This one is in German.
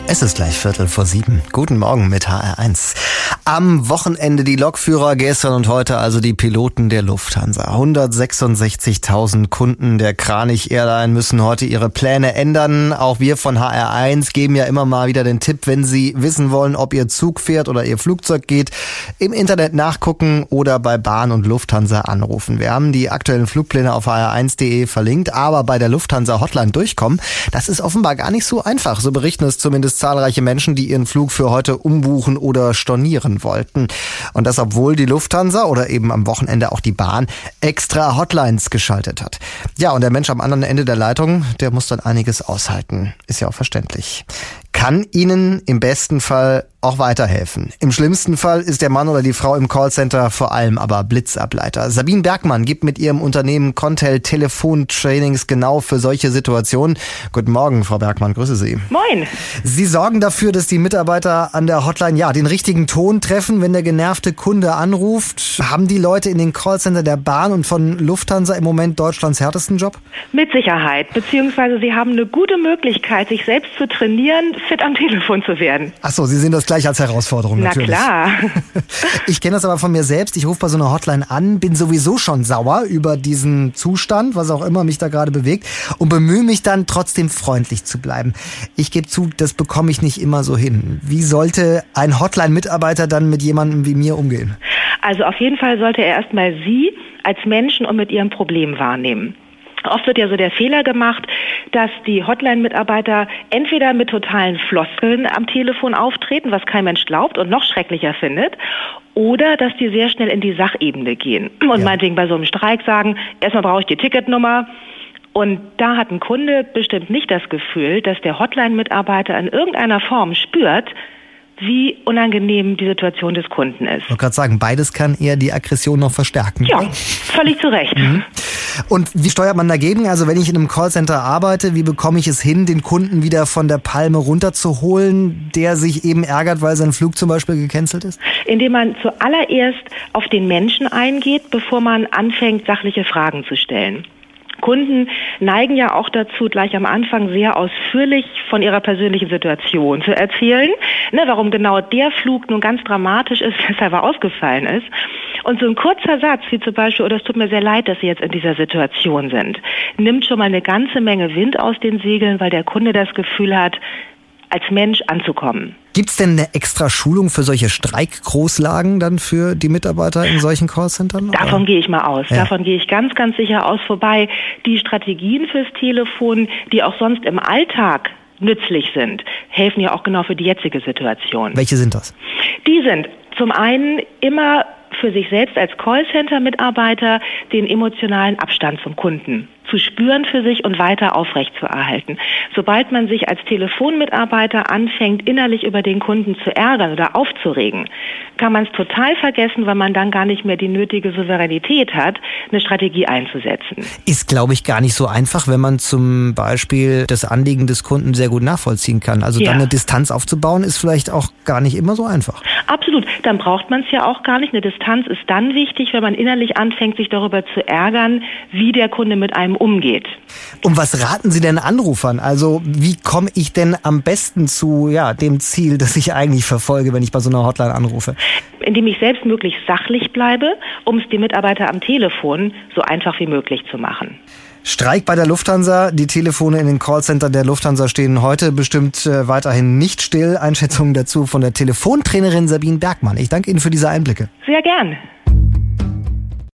Es ist gleich 6:45. Guten Morgen mit HR1. Am Wochenende die Lokführer, gestern und heute also die Piloten der Lufthansa. 166.000 Kunden der Kranich Airline müssen heute ihre Pläne ändern. Auch wir von HR1 geben ja immer mal wieder den Tipp, wenn Sie wissen wollen, ob Ihr Zug fährt oder Ihr Flugzeug geht, im Internet nachgucken oder bei Bahn und Lufthansa anrufen. Wir haben die aktuellen Flugpläne auf hr1.de verlinkt, aber bei der Lufthansa Hotline durchkommen, das ist offenbar gar nicht so einfach. So berichten es zumindest zahlreiche Menschen, die ihren Flug für heute umbuchen oder stornieren wollten. Und das, obwohl die Lufthansa oder eben am Wochenende auch die Bahn extra Hotlines geschaltet hat. Ja, und der Mensch am anderen Ende der Leitung, der muss dann einiges aushalten. Ist ja auch verständlich. Kann Ihnen im besten Fall auch weiterhelfen. Im schlimmsten Fall ist der Mann oder die Frau im Callcenter vor allem aber Blitzableiter. Sabine Bergmann gibt mit ihrem Unternehmen Contel Telefontrainings genau für solche Situationen. Guten Morgen, Frau Bergmann, grüße Sie. Moin. Sie sorgen dafür, dass die Mitarbeiter an der Hotline den richtigen Ton treffen, wenn der genervte Kunde anruft. Haben die Leute in den Callcenter der Bahn und von Lufthansa im Moment Deutschlands härtesten Job? Mit Sicherheit, beziehungsweise sie haben eine gute Möglichkeit, sich selbst zu trainieren, fit am Telefon zu werden. Ach so, Sie sehen das gleich als Herausforderung natürlich. Na klar. Ich kenne das aber von mir selbst. Ich rufe bei so einer Hotline an, bin sowieso schon sauer über diesen Zustand, was auch immer mich da gerade bewegt, und bemühe mich dann trotzdem freundlich zu bleiben. Ich gebe zu, das bekomme ich nicht immer so hin. Wie sollte ein Hotline-Mitarbeiter dann mit jemandem wie mir umgehen? Also auf jeden Fall sollte er erstmal Sie als Menschen und mit Ihrem Problem wahrnehmen. Oft wird ja so der Fehler gemacht, dass die Hotline-Mitarbeiter entweder mit totalen Floskeln am Telefon auftreten, was kein Mensch glaubt und noch schrecklicher findet, oder dass die sehr schnell in die Sachebene gehen und meinetwegen bei so einem Streik sagen, erstmal brauche ich die Ticketnummer. Und da hat ein Kunde bestimmt nicht das Gefühl, dass der Hotline-Mitarbeiter in irgendeiner Form spürt, wie unangenehm die Situation des Kunden ist. Ich wollte gerade sagen, beides kann eher die Aggression noch verstärken. Ja, völlig zu Recht. Mhm. Und wie steuert man dagegen? Also wenn ich in einem Callcenter arbeite, wie bekomme ich es hin, den Kunden wieder von der Palme runterzuholen, der sich eben ärgert, weil sein Flug zum Beispiel gecancelt ist? Indem man zuallererst auf den Menschen eingeht, bevor man anfängt, sachliche Fragen zu stellen. Kunden neigen ja auch dazu, gleich am Anfang sehr ausführlich von ihrer persönlichen Situation zu erzählen, warum genau der Flug nun ganz dramatisch ist, weshalb er ausgefallen ist. Und so ein kurzer Satz, wie zum Beispiel, es tut mir sehr leid, dass Sie jetzt in dieser Situation sind, nimmt schon mal eine ganze Menge Wind aus den Segeln, weil der Kunde das Gefühl hat, als Mensch anzukommen. Gibt's denn eine extra Schulung für solche Streikgroßlagen dann für die Mitarbeiter in solchen Callcentern? Davon gehe ich mal aus. Ja. Davon gehe ich ganz, ganz sicher aus. Vorbei die Strategien fürs Telefon, die auch sonst im Alltag nützlich sind, helfen ja auch genau für die jetzige Situation. Welche sind das? Die sind zum einen immer für sich selbst als Callcenter-Mitarbeiter den emotionalen Abstand zum Kunden zu spüren für sich und weiter aufrechtzuerhalten. Sobald man sich als Telefonmitarbeiter anfängt, innerlich über den Kunden zu ärgern oder aufzuregen, kann man es total vergessen, weil man dann gar nicht mehr die nötige Souveränität hat, eine Strategie einzusetzen. Ist, glaube ich, gar nicht so einfach, wenn man zum Beispiel das Anliegen des Kunden sehr gut nachvollziehen kann. Also dann eine Distanz aufzubauen, ist vielleicht auch gar nicht immer so einfach. Absolut. Dann braucht man es ja auch gar nicht. Eine Distanz ist dann wichtig, wenn man innerlich anfängt, sich darüber zu ärgern, wie der Kunde mit einem umgeht. Und was raten Sie denn Anrufern? Also wie komme ich denn am besten zu dem Ziel, das ich eigentlich verfolge, wenn ich bei so einer Hotline anrufe? Indem ich selbst möglichst sachlich bleibe, um es die Mitarbeiter am Telefon so einfach wie möglich zu machen. Streik bei der Lufthansa. Die Telefone in den Callcenter der Lufthansa stehen heute bestimmt weiterhin nicht still. Einschätzungen dazu von der Telefontrainerin Sabine Bergmann. Ich danke Ihnen für diese Einblicke. Sehr gern.